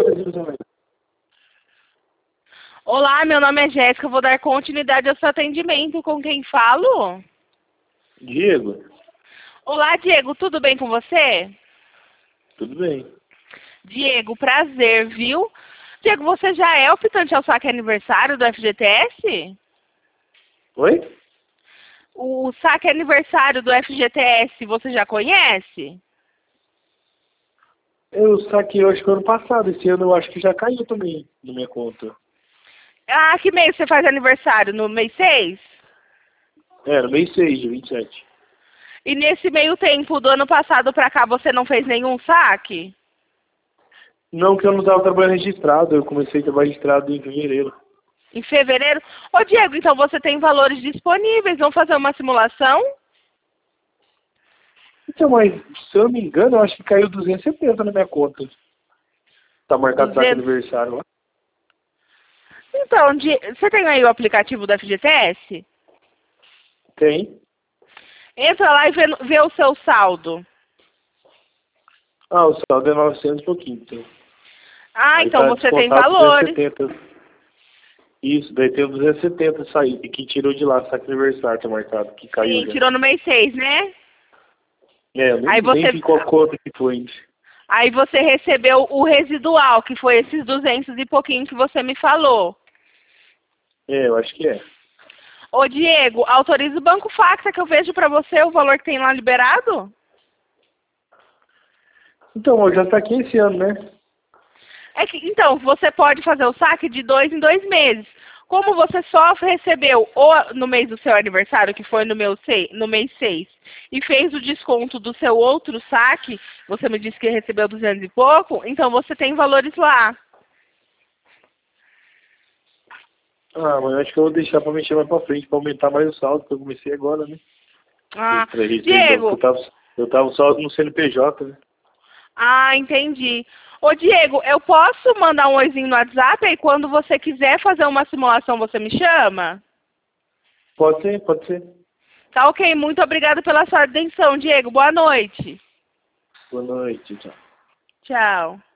Quantas vezes eu... Olá, meu nome é Jéssica, eu vou dar continuidade ao seu atendimento. Com quem falo? Diego? Olá, Diego, tudo bem com você? Tudo bem. Diego, prazer, viu? Diego, você já é optante ao saque aniversário do FGTS? Oi? O saque aniversário do FGTS, você já conhece? Eu saquei, eu acho que ano passado. Esse ano eu acho que já caiu também na minha conta. Ah, que mês você faz aniversário? No mês 6? É, no mês 6, dia 27. E nesse meio tempo, do ano passado pra cá, você não fez nenhum saque? Não, que eu não estava trabalhando registrado. Eu comecei a trabalhar registrado em fevereiro. Em fevereiro? Ô, Diego, então você tem valores disponíveis. Vamos fazer uma simulação? Então, mas se eu não me engano, eu acho que caiu 270 na minha conta. Tá marcado saque 200. aniversário lá. Então, você tem aí o aplicativo do FGTS? Tem. Entra lá e vê o seu saldo. Ah, o saldo é 900 e pouquinho. Então. Ah, Aí então tá você tem descontado valores. 270. Isso, daí tem o 270 sair, que tirou de lá, saque aniversário tá marcado, que caiu Sim, já. tirou no mês 6, né? É, eu nem, Aí nem você, vi qual conta que foi ainda. aí você recebeu o residual, que foi esses 200 e pouquinho que você me falou. É, eu acho que é. Ô, Diego, autoriza o Banco Facta que eu vejo pra você o valor que tem lá liberado? Então, eu já saquei esse ano, né? Então, você pode fazer o saque de 2 em 2 meses. Como você só recebeu no mês do seu aniversário, que foi no mês 6, e fez o desconto do seu outro saque, você me disse que recebeu 200 e pouco, então você tem valores lá. Ah, mas eu acho que eu vou deixar pra mexer mais pra frente, pra aumentar mais o saldo, que eu comecei agora, né? Ah, Pra registrar de novo, Diego, porque eu tava só no CNPJ, né? entendi. Ô, Diego, eu posso mandar um oizinho no WhatsApp e quando você quiser fazer uma simulação, você me chama? Pode ser, pode ser. Tá ok, muito obrigada pela sua atenção, Diego. Boa noite. Boa noite, tchau. Tchau.